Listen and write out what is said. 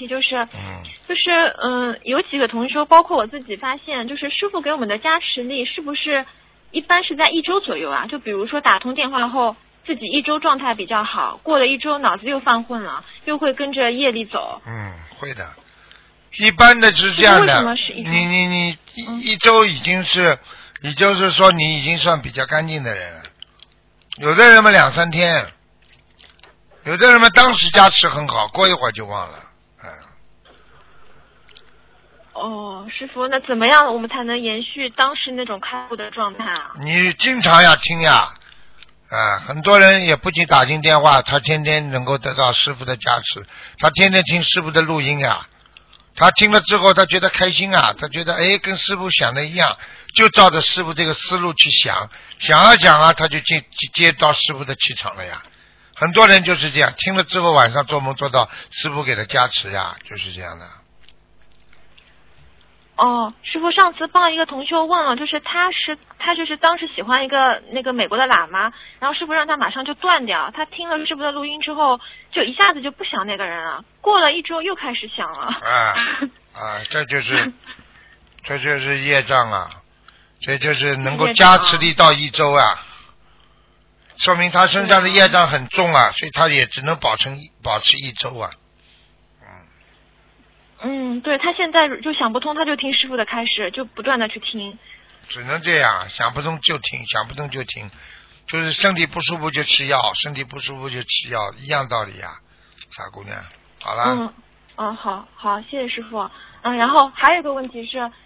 题有几个同修，包括我自己发现，就是师父给我们的加持力是不是一般是在1周左右啊？就比如说打通电话后，自己1周状态比较好，过了1周脑子又犯混了，又会跟着业力走。 会的。一般的是这样的。 为什么是1周？ 你1周已经是，也就是说你已经算比较干净的人了。有的人嘛2-3天，有的人嘛当时加持很好，过一会儿就忘了。 师父，那怎么样我们才能延续当时那种开悟的状态啊？ 你经常要听呀。很多人也不仅打进电话，他天天能够得到师父的加持，他天天听师父的录音呀，他听了之后他觉得开心啊，他觉得跟师父想的一样，就照着师父这个思路去想啊，他就接到师父的气场了呀。很多人就是这样，听了之后晚上做梦做到师父给他加持呀，就是这样的。 师父上次帮一个同修问了，就是他就是当时喜欢一个那个美国的喇嘛，然后师父让他马上就断掉，他听了师父的录音之后，就一下子就不想那个人了，过了1周又开始想了。 这就是业障啊，这就是能够加持力到1周啊，说明他身上的业障很重啊，所以他也只能保持1周啊。 对，他现在就想不通，他就听师父的开示，就不断的去听。 只能这样，想不通就听，想不通就听，就是身体不舒服就吃药，身体不舒服就吃药，一样道理呀，傻姑娘。好了。 好，谢谢师父。然后还有一个问题是。